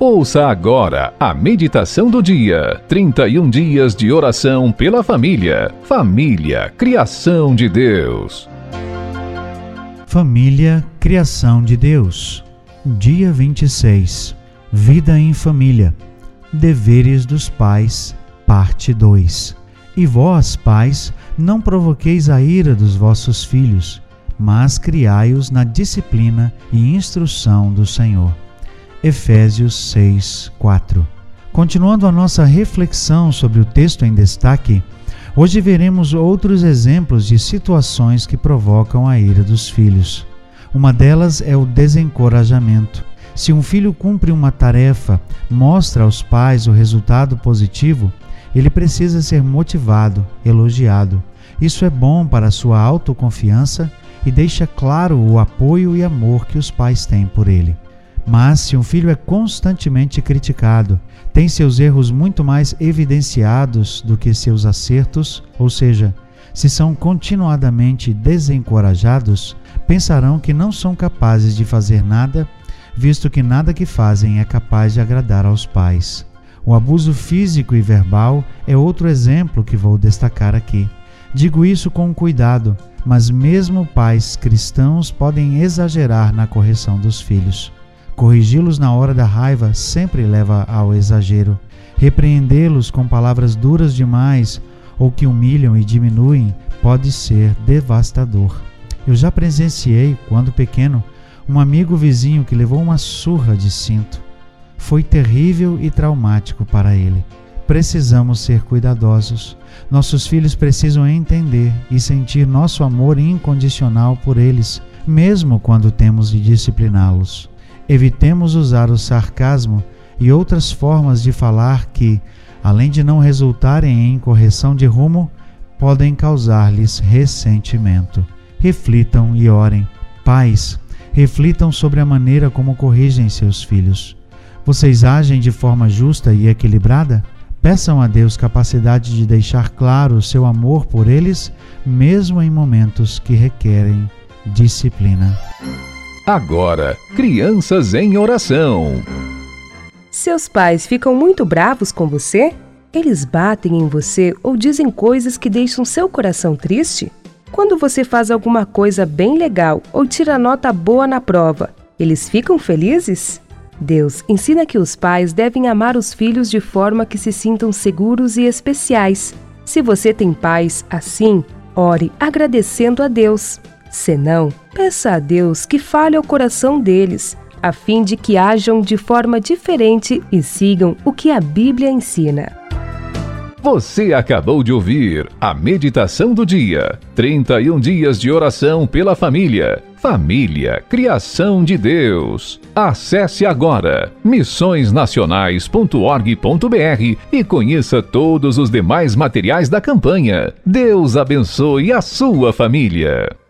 Ouça agora a meditação do dia. 31 dias de oração pela família. Família, criação de Deus. Família, criação de Deus. Dia 26. Vida em família. Deveres dos pais. Parte 2. E vós, pais, não provoqueis a ira dos vossos filhos, mas criai-os na disciplina e instrução do Senhor. Efésios 6, 4. Continuando a nossa reflexão sobre o texto em destaque, hoje veremos outros exemplos de situações que provocam a ira dos filhos. Uma delas é o desencorajamento. Se um filho cumpre uma tarefa, mostra aos pais o resultado positivo, ele precisa ser motivado, elogiado. Isso é bom para a sua autoconfiança e deixa claro o apoio e amor que os pais têm por ele. Mas se um filho é constantemente criticado, tem seus erros muito mais evidenciados do que seus acertos, ou seja, se são continuadamente desencorajados, pensarão que não são capazes de fazer nada, visto que nada que fazem é capaz de agradar aos pais. O abuso físico e verbal é outro exemplo que vou destacar aqui. Digo isso com cuidado, mas mesmo pais cristãos podem exagerar na correção dos filhos. Corrigi-los na hora da raiva sempre leva ao exagero. Repreendê-los com palavras duras demais ou que humilham e diminuem pode ser devastador. Eu já presenciei, quando pequeno, um amigo vizinho que levou uma surra de cinto. Foi terrível e traumático para ele. Precisamos ser cuidadosos. Nossos filhos precisam entender e sentir nosso amor incondicional por eles, mesmo quando temos de discipliná-los. Evitemos usar o sarcasmo e outras formas de falar que, além de não resultarem em correção de rumo, podem causar-lhes ressentimento. Reflitam e orem. Pais, reflitam sobre a maneira como corrigem seus filhos. Vocês agem de forma justa e equilibrada? Peçam a Deus capacidade de deixar claro o seu amor por eles, mesmo em momentos que requerem disciplina. Agora, crianças em oração. Seus pais ficam muito bravos com você? Eles batem em você ou dizem coisas que deixam seu coração triste? Quando você faz alguma coisa bem legal ou tira nota boa na prova, eles ficam felizes? Deus ensina que os pais devem amar os filhos de forma que se sintam seguros e especiais. Se você tem pais assim, ore agradecendo a Deus. Senão, peça a Deus que fale ao coração deles, a fim de que ajam de forma diferente e sigam o que a Bíblia ensina. Você acabou de ouvir a meditação do dia. 31 dias de oração pela família. Família, criação de Deus. Acesse agora missõesnacionais.org.br e conheça todos os demais materiais da campanha. Deus abençoe a sua família.